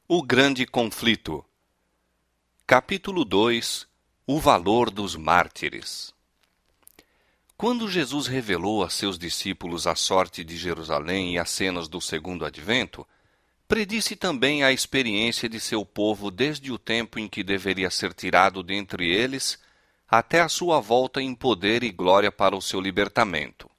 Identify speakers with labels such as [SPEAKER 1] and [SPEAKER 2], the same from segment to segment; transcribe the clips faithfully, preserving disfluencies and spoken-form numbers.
[SPEAKER 1] O grande conflito. Capítulo dois. O valor dos mártires. Quando Jesus revelou a seus discípulos a sorte de Jerusalém e as cenas do segundo advento, predisse também a experiência de seu povo desde o tempo em que deveria ser tirado dentre eles até a sua volta em poder e glória para o seu libertamento.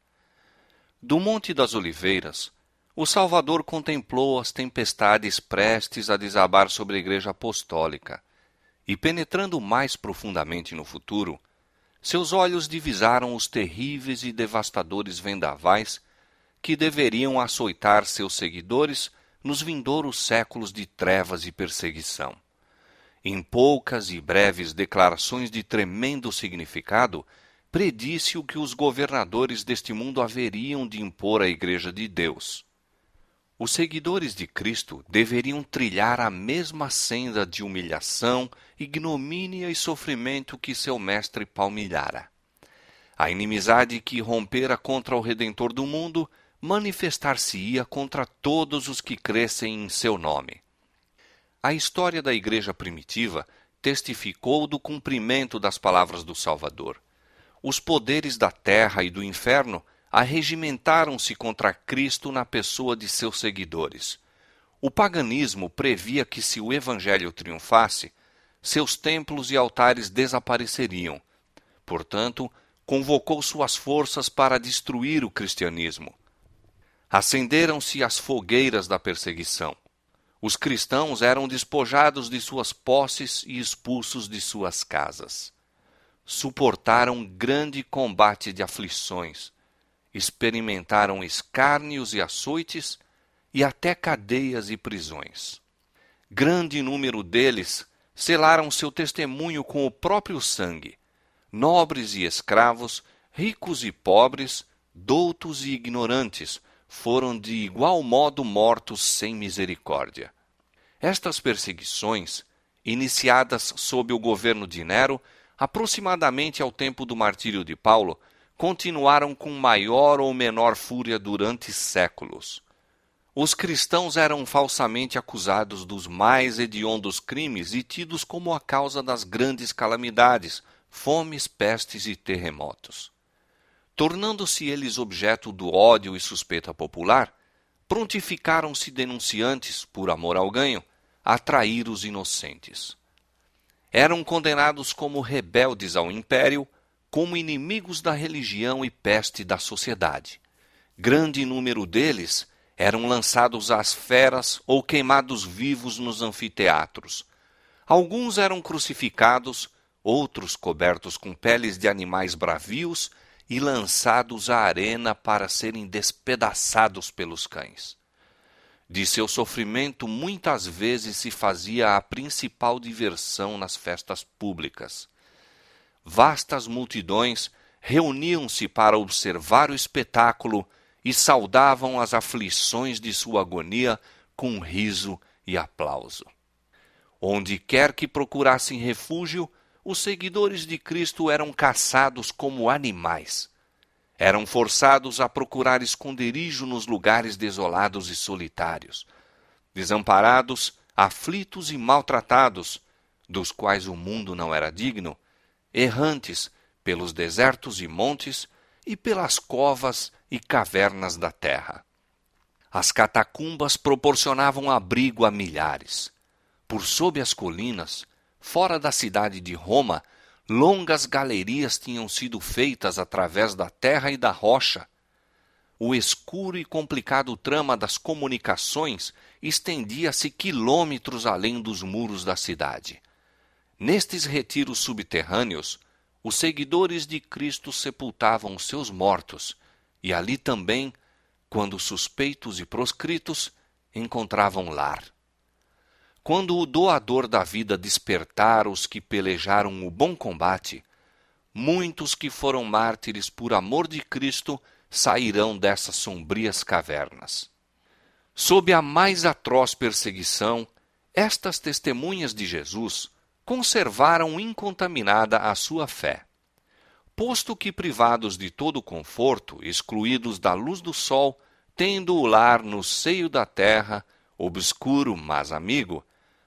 [SPEAKER 1] Do Monte das Oliveiras, o Salvador contemplou as tempestades prestes a desabar sobre a Igreja Apostólica, e penetrando mais profundamente no futuro, seus olhos divisaram os terríveis e devastadores vendavais que deveriam açoitar seus seguidores nos vindouros séculos de trevas e perseguição. Em poucas e breves declarações de tremendo significado, predisse o que os governadores deste mundo haveriam de impor à Igreja de Deus. Os seguidores de Cristo deveriam trilhar a mesma senda de humilhação, ignomínia e sofrimento que seu mestre palmilhara. A inimizade que rompera contra o Redentor do mundo manifestar-se-ia contra todos os que crescem em seu nome. A história da Igreja primitiva testificou do cumprimento das palavras do Salvador. Os poderes da terra e do inferno arregimentaram-se contra Cristo na pessoa de seus seguidores. O paganismo previa que, se o Evangelho triunfasse, seus templos e altares desapareceriam. Portanto, convocou suas forças para destruir o cristianismo. Acenderam-se as fogueiras da perseguição. Os cristãos eram despojados de suas posses e expulsos de suas casas. Suportaram grande combate de aflições, experimentaram escárnios e açoites e até cadeias e prisões. Grande número deles selaram seu testemunho com o próprio sangue. Nobres e escravos, ricos e pobres, doutos e ignorantes, foram de igual modo mortos sem misericórdia. Estas perseguições, iniciadas sob o governo de Nero, aproximadamente ao tempo do martírio de Paulo, continuaram com maior ou menor fúria durante séculos. Os cristãos eram falsamente acusados dos mais hediondos crimes e tidos como a causa das grandes calamidades, fomes, pestes e terremotos. Tornando-se eles objeto do ódio e suspeita popular, prontificaram-se denunciantes, por amor ao ganho, a trair os inocentes. Eram condenados como rebeldes ao império, como inimigos da religião e peste da sociedade. Grande número deles eram lançados às feras ou queimados vivos nos anfiteatros. Alguns eram crucificados, outros cobertos com peles de animais bravios e lançados à arena para serem despedaçados pelos cães. De seu sofrimento muitas vezes se fazia a principal diversão nas festas públicas. Vastas multidões reuniam-se para observar o espetáculo e saudavam as aflições de sua agonia com riso e aplauso. Onde quer que procurassem refúgio, os seguidores de Cristo eram caçados como animais. Eram forçados a procurar esconderijo nos lugares desolados e solitários. Desamparados, aflitos e maltratados, dos quais o mundo não era digno, errantes pelos desertos e montes e pelas covas e cavernas da terra. As catacumbas proporcionavam abrigo a milhares. Por sob as colinas, fora da cidade de Roma, longas galerias tinham sido feitas através da terra e da rocha. O escuro e complicado trama das comunicações estendia-se quilômetros além dos muros da cidade. Nestes retiros subterrâneos, os seguidores de Cristo sepultavam seus mortos, e ali também, quando suspeitos e proscritos, encontravam lar. Quando o doador da vida despertar os que pelejaram o bom combate, muitos que foram mártires por amor de Cristo sairão dessas sombrias cavernas. Sob a mais atroz perseguição, estas testemunhas de Jesus conservaram incontaminada a sua fé. Posto que privados de todo conforto, excluídos da luz do sol, tendo o lar no seio da terra, obscuro, mas amigo,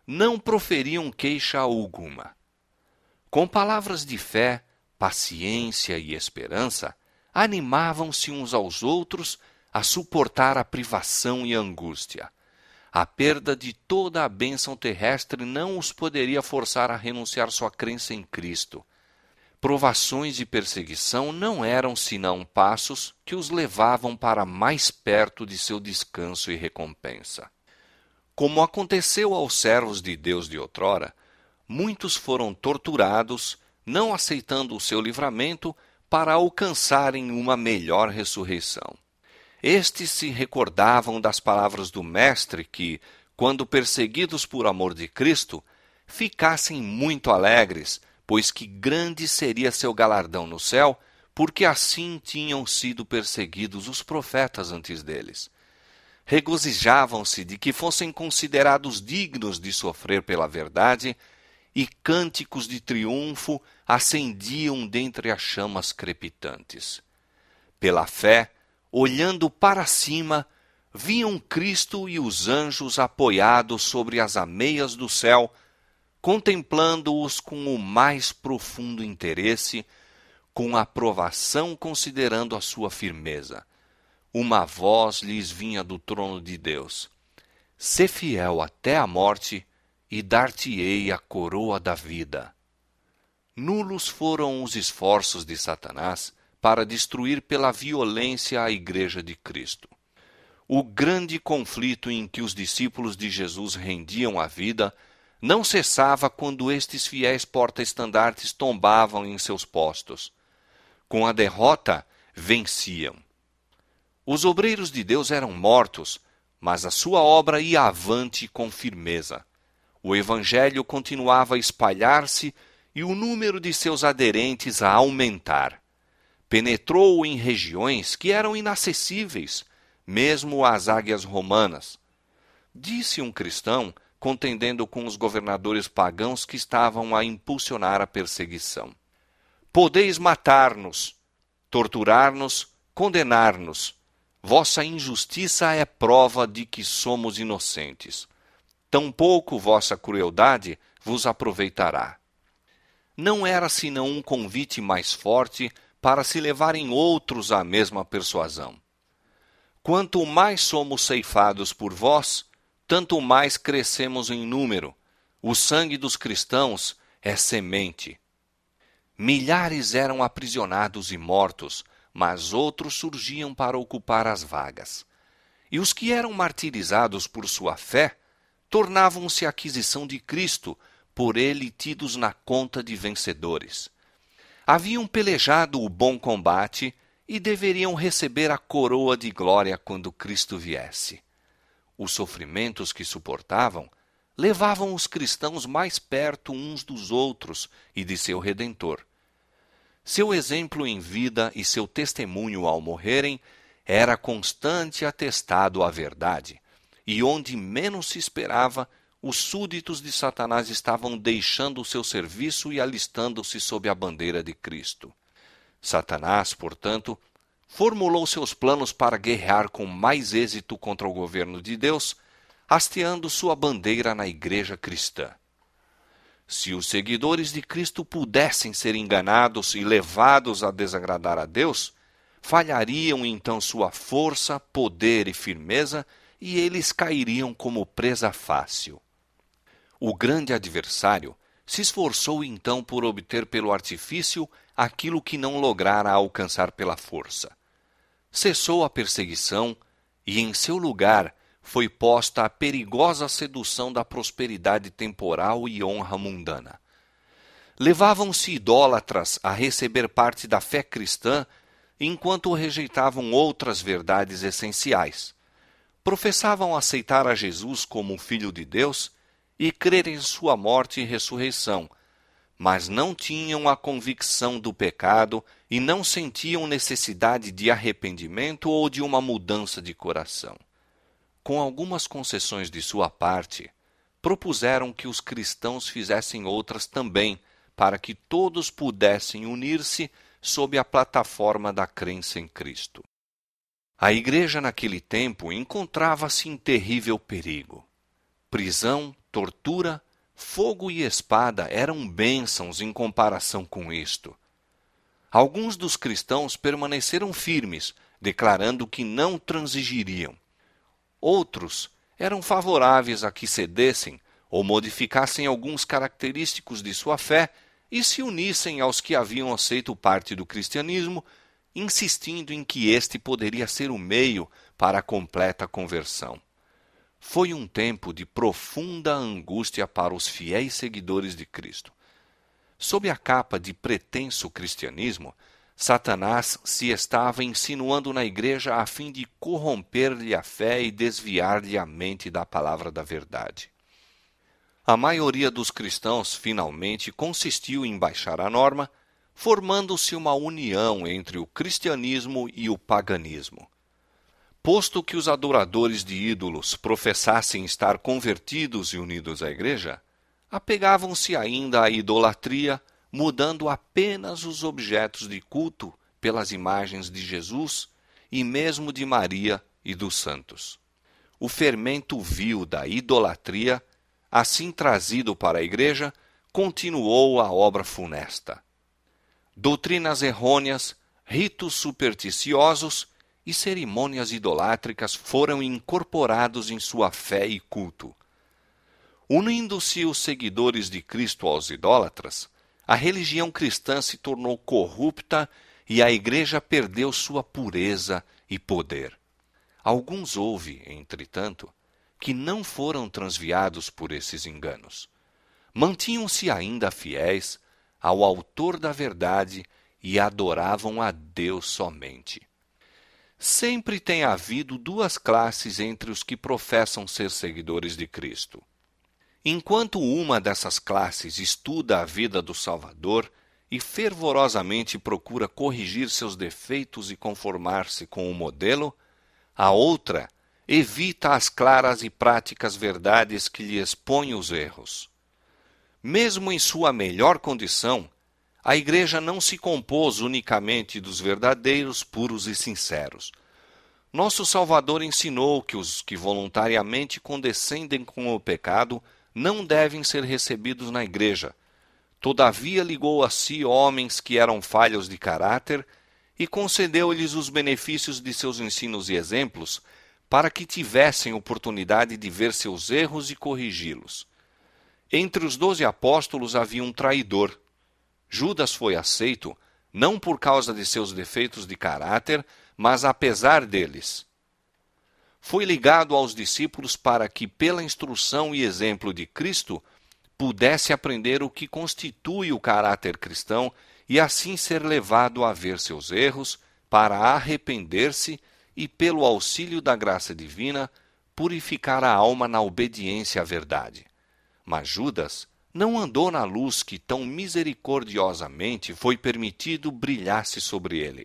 [SPEAKER 1] não proferiam queixa alguma. Com palavras de fé, paciência e esperança, animavam-se uns aos outros a suportar a privação e a angústia. A perda de toda a bênção terrestre não os poderia forçar a renunciar sua crença em Cristo. Provações e perseguição não eram senão passos que os levavam para mais perto de seu descanso e recompensa. Como aconteceu aos servos de Deus de outrora, muitos foram torturados, não aceitando o seu livramento, para alcançarem uma melhor ressurreição. Estes se recordavam das palavras do Mestre que, quando perseguidos por amor de Cristo, ficassem muito alegres, pois que grande seria seu galardão no céu, porque assim tinham sido perseguidos os profetas antes deles. Regozijavam-se de que fossem considerados dignos de sofrer pela verdade, e cânticos de triunfo acendiam dentre as chamas crepitantes. Pela fé, olhando para cima, viam Cristo e os anjos apoiados sobre as ameias do céu, contemplando-os com o mais profundo interesse, com aprovação considerando a sua firmeza. Uma voz lhes vinha do trono de Deus: "Sê fiel até a morte, e dar-te-ei a coroa da vida." Nulos foram os esforços de Satanás para destruir pela violência a Igreja de Cristo. O grande conflito em que os discípulos de Jesus rendiam a vida não cessava quando estes fiéis porta-estandartes tombavam em seus postos. Com a derrota, venciam. Os obreiros de Deus eram mortos, mas a sua obra ia avante com firmeza. O Evangelho continuava a espalhar-se e o número de seus aderentes a aumentar. Penetrou em regiões que eram inacessíveis, mesmo às águias romanas. Disse um cristão, contendendo com os governadores pagãos que estavam a impulsionar a perseguição: "Podeis matar-nos, torturar-nos, condenar-nos. Vossa injustiça é prova de que somos inocentes. Tampouco vossa crueldade vos aproveitará." Não era senão um convite mais forte para se levarem outros à mesma persuasão. Quanto mais somos ceifados por vós, tanto mais crescemos em número. O sangue dos cristãos é semente. Milhares eram aprisionados e mortos, mas outros surgiam para ocupar as vagas. E os que eram martirizados por sua fé tornavam-se aquisição de Cristo, por ele tidos na conta de vencedores. Haviam pelejado o bom combate e deveriam receber a coroa de glória quando Cristo viesse. Os sofrimentos que suportavam levavam os cristãos mais perto uns dos outros e de seu Redentor. Seu exemplo em vida e seu testemunho ao morrerem era constante atestado à verdade, e onde menos se esperava, os súditos de Satanás estavam deixando o seu serviço e alistando-se sob a bandeira de Cristo. Satanás, portanto, formulou seus planos para guerrear com mais êxito contra o governo de Deus, hasteando sua bandeira na igreja cristã. Se os seguidores de Cristo pudessem ser enganados e levados a desagradar a Deus, falhariam então sua força, poder e firmeza, e eles cairiam como presa fácil. O grande adversário se esforçou então por obter pelo artifício aquilo que não lograra alcançar pela força. Cessou a perseguição e, em seu lugar, foi posta a perigosa sedução da prosperidade temporal e honra mundana. Levavam-se idólatras a receber parte da fé cristã, enquanto rejeitavam outras verdades essenciais. Professavam aceitar a Jesus como o Filho de Deus e crer em sua morte e ressurreição, mas não tinham a convicção do pecado e não sentiam necessidade de arrependimento ou de uma mudança de coração. Com algumas concessões de sua parte, propuseram que os cristãos fizessem outras também, para que todos pudessem unir-se sob a plataforma da crença em Cristo. A igreja naquele tempo encontrava-se em terrível perigo. Prisão, tortura, fogo e espada eram bênçãos em comparação com isto. Alguns dos cristãos permaneceram firmes, declarando que não transigiriam. Outros eram favoráveis a que cedessem ou modificassem alguns característicos de sua fé e se unissem aos que haviam aceito parte do cristianismo, insistindo em que este poderia ser o meio para a completa conversão. Foi um tempo de profunda angústia para os fiéis seguidores de Cristo. Sob a capa de pretenso cristianismo, Satanás se estava insinuando na igreja a fim de corromper-lhe a fé e desviar-lhe a mente da palavra da verdade. A maioria dos cristãos finalmente consistiu em baixar a norma, formando-se uma união entre o cristianismo e o paganismo. Posto que os adoradores de ídolos professassem estar convertidos e unidos à igreja, apegavam-se ainda à idolatria, mudando apenas os objetos de culto pelas imagens de Jesus e mesmo de Maria e dos santos. O fermento vil da idolatria, assim trazido para a igreja, continuou a obra funesta. Doutrinas errôneas, ritos supersticiosos e cerimônias idolátricas foram incorporados em sua fé e culto. Unindo-se os seguidores de Cristo aos idólatras, a religião cristã se tornou corrupta e a igreja perdeu sua pureza e poder. Alguns houve, entretanto, que não foram transviados por esses enganos. Mantinham-se ainda fiéis ao autor da verdade e adoravam a Deus somente. Sempre tem havido duas classes entre os que professam ser seguidores de Cristo. Enquanto uma dessas classes estuda a vida do Salvador e fervorosamente procura corrigir seus defeitos e conformar-se com o modelo, a outra evita as claras e práticas verdades que lhe expõem os erros. Mesmo em sua melhor condição, a igreja não se compôs unicamente dos verdadeiros, puros e sinceros. Nosso Salvador ensinou que os que voluntariamente condescendem com o pecado não devem ser recebidos na igreja. Todavia ligou a si homens que eram falhos de caráter e concedeu-lhes os benefícios de seus ensinos e exemplos para que tivessem oportunidade de ver seus erros e corrigi-los. Entre os doze apóstolos havia um traidor. Judas foi aceito, não por causa de seus defeitos de caráter, mas apesar deles. Foi ligado aos discípulos para que, pela instrução e exemplo de Cristo, pudesse aprender o que constitui o caráter cristão e assim ser levado a ver seus erros, para arrepender-se e, pelo auxílio da graça divina, purificar a alma na obediência à verdade. Mas Judas não andou na luz que tão misericordiosamente foi permitido brilhasse sobre ele.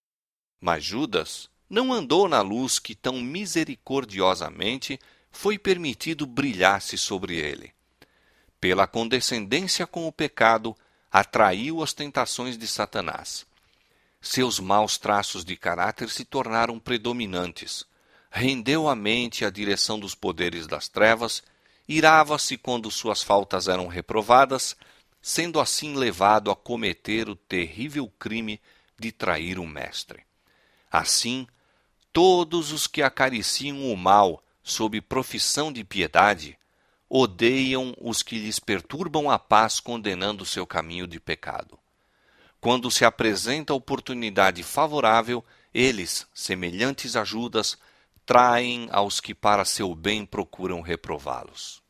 [SPEAKER 1] Mas Judas não andou na luz que tão misericordiosamente foi permitido brilhasse sobre ele. Pela condescendência com o pecado, atraiu as tentações de Satanás. Seus maus traços de caráter se tornaram predominantes. Rendeu a mente à direção dos poderes das trevas, irava-se quando suas faltas eram reprovadas, sendo assim levado a cometer o terrível crime de trair o mestre. Assim, todos os que acariciam o mal sob profissão de piedade odeiam os que lhes perturbam a paz, condenando seu caminho de pecado. Quando se apresenta a oportunidade favorável, eles, semelhantes a Judas, traem aos que para seu bem procuram reprová-los.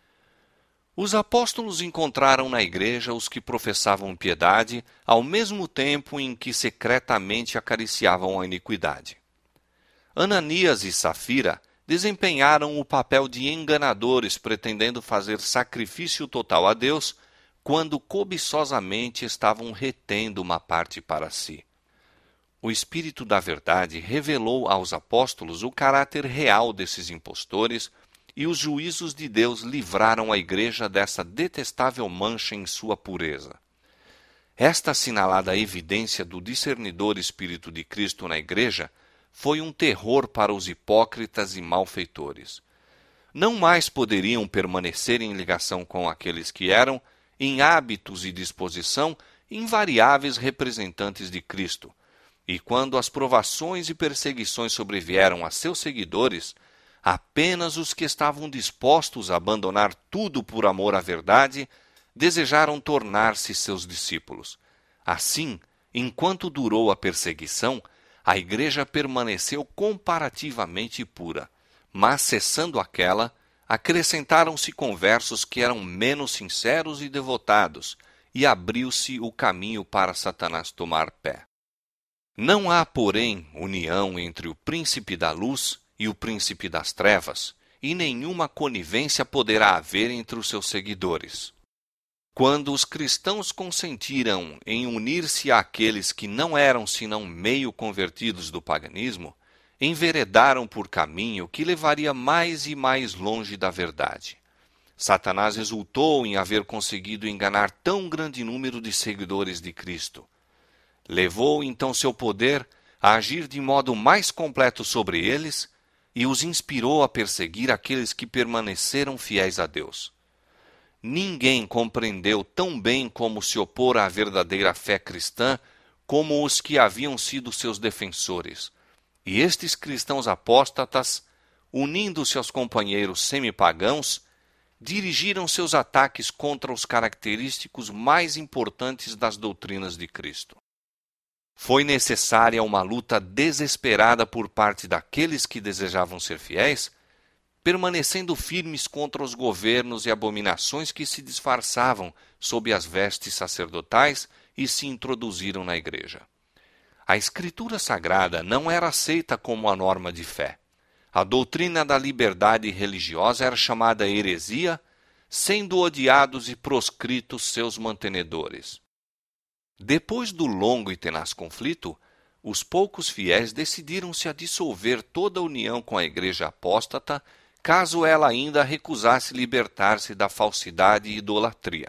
[SPEAKER 1] Os apóstolos encontraram na igreja os que professavam piedade, ao mesmo tempo em que secretamente acariciavam a iniquidade. Ananias e Safira desempenharam o papel de enganadores, pretendendo fazer sacrifício total a Deus, quando cobiçosamente estavam retendo uma parte para si. O Espírito da Verdade revelou aos apóstolos o caráter real desses impostores, e os juízos de Deus livraram a igreja dessa detestável mancha em sua pureza. Esta assinalada evidência do discernidor Espírito de Cristo na igreja foi um terror para os hipócritas e malfeitores. não mais poderiam permanecer em ligação com aqueles que eram, em hábitos e disposição, invariáveis representantes de Cristo. E quando as provações e perseguições sobrevieram a seus seguidores, apenas os que estavam dispostos a abandonar tudo por amor à verdade desejaram tornar-se seus discípulos. Assim, enquanto durou a perseguição, a igreja permaneceu comparativamente pura, mas cessando aquela, acrescentaram-se conversos que eram menos sinceros e devotados, e abriu-se o caminho para Satanás tomar pé. Não há, porém, união entre o príncipe da luz e o príncipe das trevas, e nenhuma conivência poderá haver entre os seus seguidores. Quando os cristãos consentiram em unir-se àqueles que não eram senão meio convertidos do paganismo, enveredaram por caminho que levaria mais e mais longe da verdade. Satanás exultou em haver conseguido enganar tão grande número de seguidores de Cristo. Levou então seu poder a agir de modo mais completo sobre eles e os inspirou a perseguir aqueles que permaneceram fiéis a Deus. Ninguém compreendeu tão bem como se opor à verdadeira fé cristã como os que haviam sido seus defensores. E estes cristãos apóstatas, unindo-se aos companheiros semipagãos, dirigiram seus ataques contra os característicos mais importantes das doutrinas de Cristo. Foi necessária uma luta desesperada por parte daqueles que desejavam ser fiéis, permanecendo firmes contra os governos e abominações que se disfarçavam sob as vestes sacerdotais e se introduziram na igreja. A Escritura Sagrada não era aceita como a norma de fé. A doutrina da liberdade religiosa era chamada heresia, sendo odiados e proscritos seus mantenedores. Depois do longo e tenaz conflito, os poucos fiéis decidiram-se a dissolver toda a união com a igreja apóstata, caso ela ainda recusasse libertar-se da falsidade e idolatria.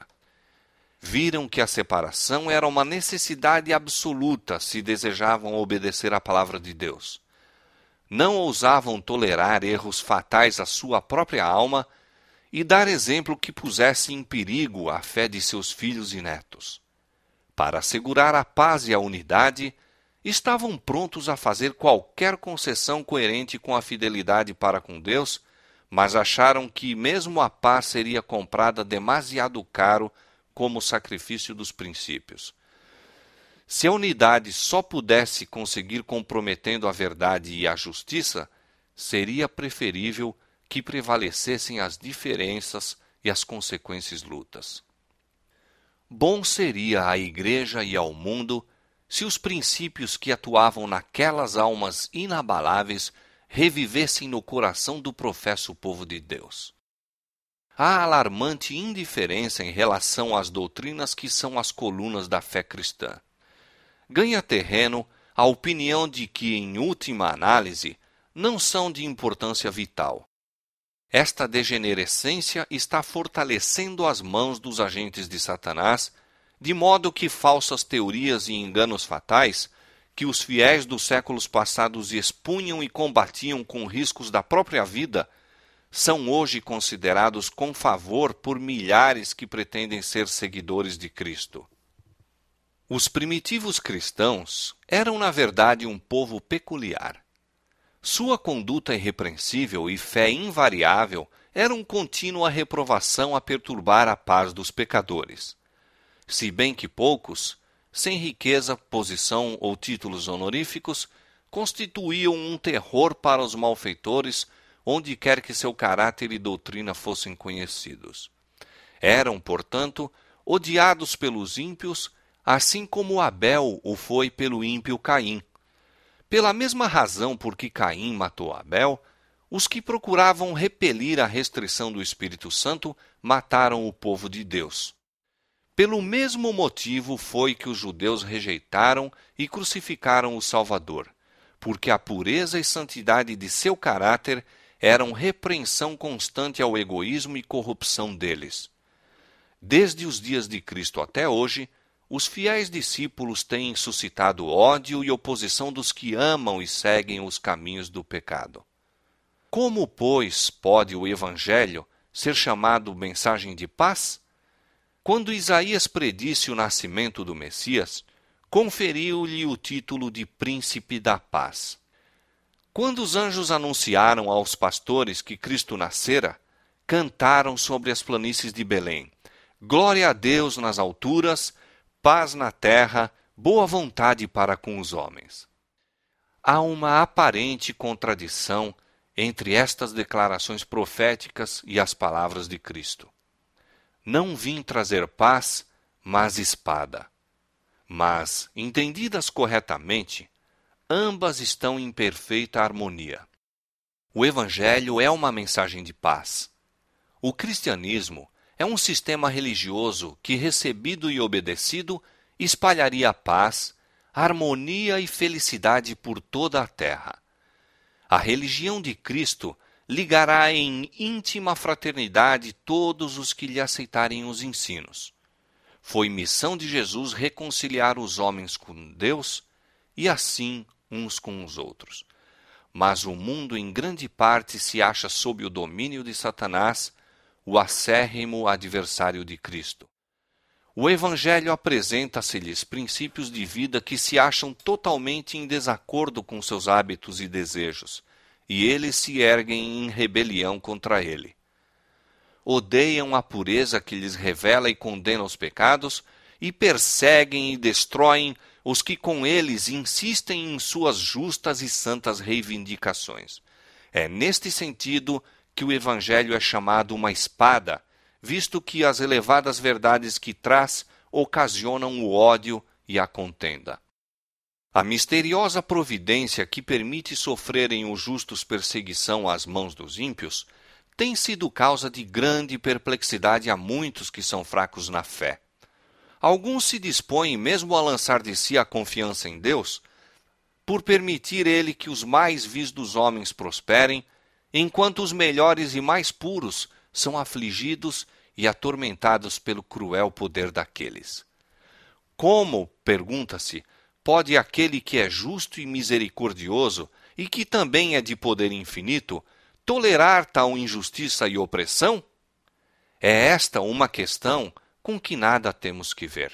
[SPEAKER 1] Viram que a separação era uma necessidade absoluta se desejavam obedecer à palavra de Deus. Não ousavam tolerar erros fatais à sua própria alma e dar exemplo que pusesse em perigo a fé de seus filhos e netos. Para assegurar a paz e a unidade, estavam prontos a fazer qualquer concessão coerente com a fidelidade para com Deus, mas acharam que mesmo a paz seria comprada demasiado caro como sacrifício dos princípios. Se a unidade só pudesse conseguir comprometendo a verdade e a justiça, seria preferível que prevalecessem as diferenças e as consequentes lutas. Bom seria à igreja e ao mundo se os princípios que atuavam naquelas almas inabaláveis revivessem no coração do professo povo de Deus. Há alarmante indiferença em relação às doutrinas que são as colunas da fé cristã. Ganha terreno a opinião de que, em última análise, não são de importância vital. Esta degenerescência está fortalecendo as mãos dos agentes de Satanás, de modo que falsas teorias e enganos fatais, que os fiéis dos séculos passados expunham e combatiam com riscos da própria vida, são hoje considerados com favor por milhares que pretendem ser seguidores de Cristo. Os primitivos cristãos eram, na verdade, um povo peculiar. Sua conduta irrepreensível e fé invariável eram contínua reprovação a perturbar a paz dos pecadores. Se bem que poucos, sem riqueza, posição ou títulos honoríficos, constituíam um terror para os malfeitores onde quer que seu caráter e doutrina fossem conhecidos. Eram, portanto, odiados pelos ímpios, assim como Abel o foi pelo ímpio Caim. Pela mesma razão por que Caim matou Abel, os que procuravam repelir a restrição do Espírito Santo mataram o povo de Deus. Pelo mesmo motivo foi que os judeus rejeitaram e crucificaram o Salvador, porque a pureza e santidade de seu caráter eram repreensão constante ao egoísmo e corrupção deles. Desde os dias de Cristo até hoje, os fiéis discípulos têm suscitado ódio e oposição dos que amam e seguem os caminhos do pecado. Como, pois, pode o Evangelho ser chamado mensagem de paz? Quando Isaías predisse o nascimento do Messias, conferiu-lhe o título de Príncipe da Paz. Quando os anjos anunciaram aos pastores que Cristo nascera, cantaram sobre as planícies de Belém: Glória a Deus nas alturas, paz na terra, boa vontade para com os homens. Há uma aparente contradição entre estas declarações proféticas e as palavras de Cristo. Não vim trazer paz, mas espada. Mas, entendidas corretamente, ambas estão em perfeita harmonia. O Evangelho é uma mensagem de paz. O cristianismo é um sistema religioso que, recebido e obedecido, espalharia paz, harmonia e felicidade por toda a terra. A religião de Cristo ligará em íntima fraternidade todos os que lhe aceitarem os ensinos. Foi missão de Jesus reconciliar os homens com Deus e assim uns com os outros. Mas o mundo em grande parte se acha sob o domínio de Satanás, o acérrimo adversário de Cristo. O Evangelho apresenta-se-lhes princípios de vida que se acham totalmente em desacordo com seus hábitos e desejos, e eles se erguem em rebelião contra ele. Odeiam a pureza que lhes revela e condena os pecados, e perseguem e destroem os que com eles insistem em suas justas e santas reivindicações. É neste sentido que o Evangelho é chamado uma espada, visto que as elevadas verdades que traz ocasionam o ódio e a contenda. A misteriosa providência que permite sofrerem os justos perseguição às mãos dos ímpios tem sido causa de grande perplexidade a muitos que são fracos na fé. Alguns se dispõem mesmo a lançar de si a confiança em Deus, por permitir ele que os mais vis dos homens prosperem, enquanto os melhores e mais puros são afligidos e atormentados pelo cruel poder daqueles. Como, pergunta-se, pode aquele que é justo e misericordioso e que também é de poder infinito tolerar tal injustiça e opressão? É esta uma questão com que nada temos que ver.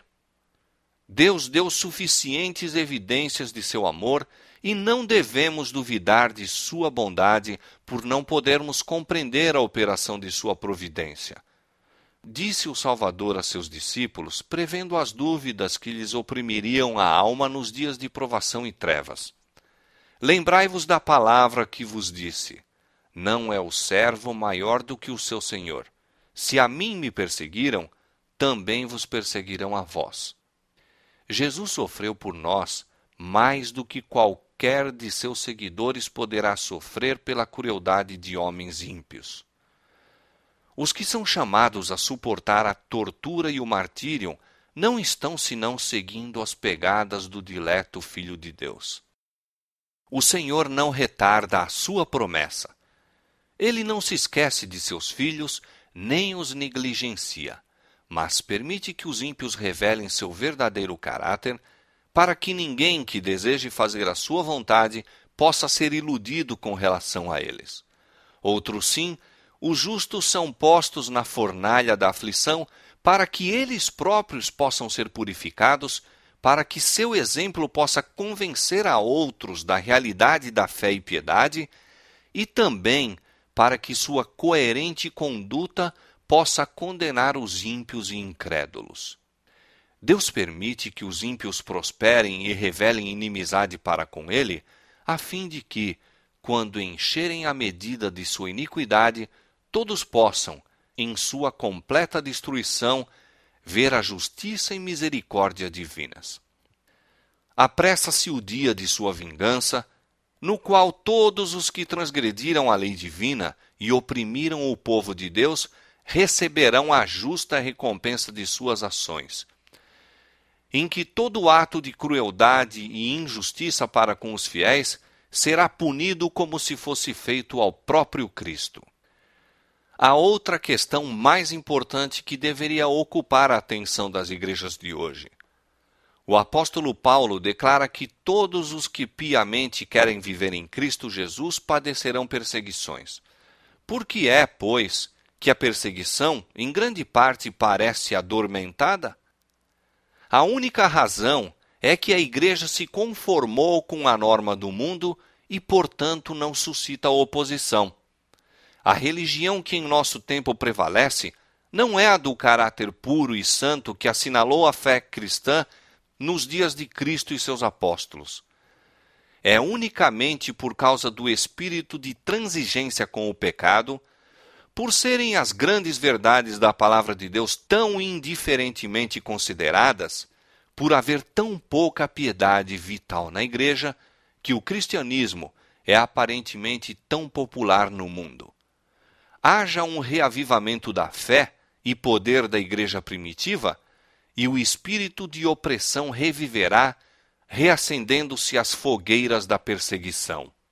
[SPEAKER 1] Deus deu suficientes evidências de seu amor e não devemos duvidar de sua bondade por não podermos compreender a operação de sua providência. Disse o Salvador a seus discípulos, prevendo as dúvidas que lhes oprimiriam a alma nos dias de provação e trevas. Lembrai-vos da palavra que vos disse: não é o servo maior do que o seu senhor. Se a mim me perseguiram, também vos perseguirão a vós. Jesus sofreu por nós mais do que qualquer de seus seguidores poderá sofrer pela crueldade de homens ímpios. Os que são chamados a suportar a tortura e o martírio não estão senão seguindo as pegadas do dileto Filho de Deus. O Senhor não retarda a sua promessa. Ele não se esquece de seus filhos, nem os negligencia, mas permite que os ímpios revelem seu verdadeiro caráter, para que ninguém que deseje fazer a sua vontade possa ser iludido com relação a eles. Outros sim, os justos são postos na fornalha da aflição para que eles próprios possam ser purificados, para que seu exemplo possa convencer a outros da realidade da fé e piedade, e também para que sua coerente conduta possa condenar os ímpios e incrédulos. Deus permite que os ímpios prosperem e revelem inimizade para com ele, a fim de que, quando encherem a medida de sua iniquidade, todos possam, em sua completa destruição, ver a justiça e misericórdia divinas. Apressa-se o dia de sua vingança, no qual todos os que transgrediram a lei divina e oprimiram o povo de Deus receberão a justa recompensa de suas ações, em que todo ato de crueldade e injustiça para com os fiéis será punido como se fosse feito ao próprio Cristo. Há outra questão mais importante que deveria ocupar a atenção das igrejas de hoje. O apóstolo Paulo declara que todos os que piamente querem viver em Cristo Jesus padecerão perseguições. Por que é, pois, que a perseguição, em grande parte, parece adormentada? A única razão é que a igreja se conformou com a norma do mundo e, portanto, não suscita oposição. A religião que em nosso tempo prevalece não é a do caráter puro e santo que assinalou a fé cristã nos dias de Cristo e seus apóstolos. É unicamente por causa do espírito de transigência com o pecado, por serem as grandes verdades da palavra de Deus tão indiferentemente consideradas, por haver tão pouca piedade vital na igreja, que o cristianismo é aparentemente tão popular no mundo. Haja um reavivamento da fé e poder da igreja primitiva, e o espírito de opressão reviverá, reacendendo-se as fogueiras da perseguição.